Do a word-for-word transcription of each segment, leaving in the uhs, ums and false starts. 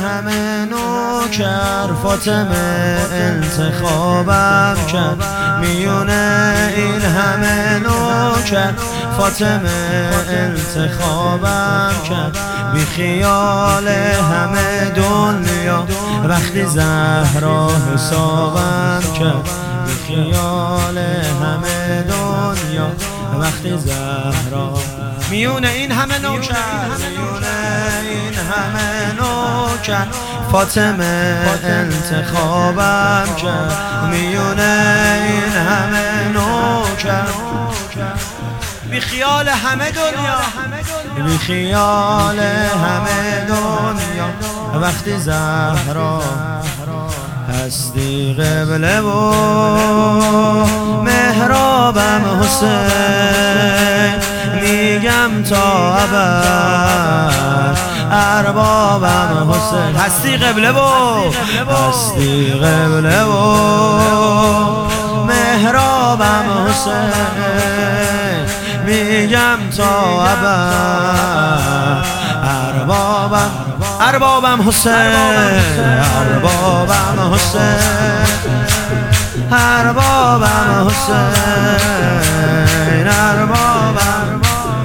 همه نوکر فاطمه انتخابم کرد، میونه این همه نوکر فاطمه انتخابم کرد. بی خیال همه دنیا وقتی زهرا حسابم کرد، بی خیال همه دنیا وقتی زهرا. میونه این همه نوکر، میونه این همه نوکر فاطمه انتخابم کرد، میونه این همه نوکر بی خیال همه دنیا، بی خیال همه دنیا وقتی زهرا هستی قبله و محرابم حسین، میگم تا ابد اربابم حسین. هستی قبله و هستی قبله و محرابم حسین، میگم تا ابد اربابم اربابم حسین، اربابم حسین، اربابم حسین، اربابم.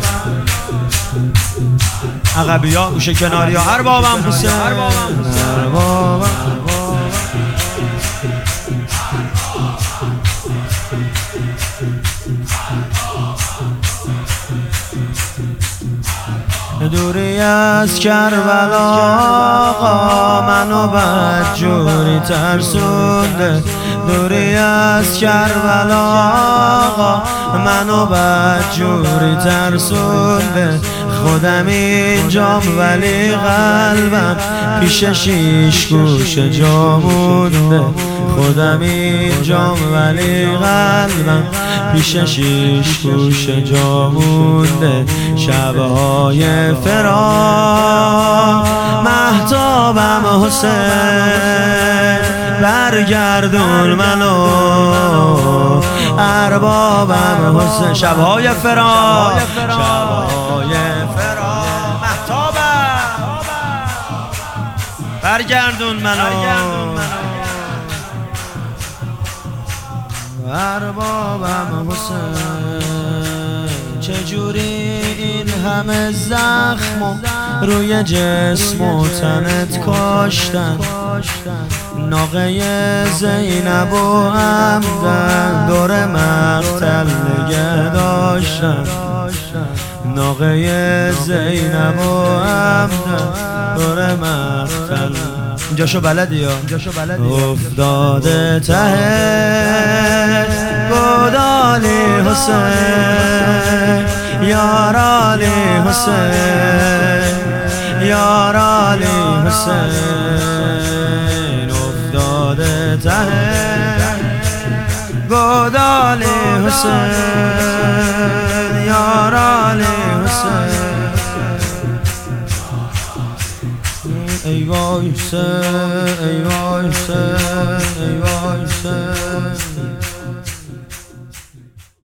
عقبی ها گوشه کناری ها اربابم حسین، اربابم. دوری از کربلا آقا منو بدجوری ترسونده، دوری از کربلا آقا منو بدجوری ترسونده. خودم اینجام ولی قلبم پیش شیش گوشه جا مونده، خودم اینجام ولی قلبم پیش شیش گوشه جا مونده. شبهای فراق مهتابم حسین، برگردون منو اربابم حسین. شبهای فراق، شبهای فراق مهتابم، برگردون منو اربابم حسین. چجوری این همه زخم روی جسم و تنت کاشتن، ناقه زینب و عمدن دور مقتل نگه داشتن، ناقه زینب و عمدن دور مقتل. اینجاشو بلدی یا افتاده ته گودالی حسین، یارالی حسین، یارالی حسین. افتاده ته گودالی حسین، یارالی حسین. ای وای حسین، ای وای حسین، ای وای حسین.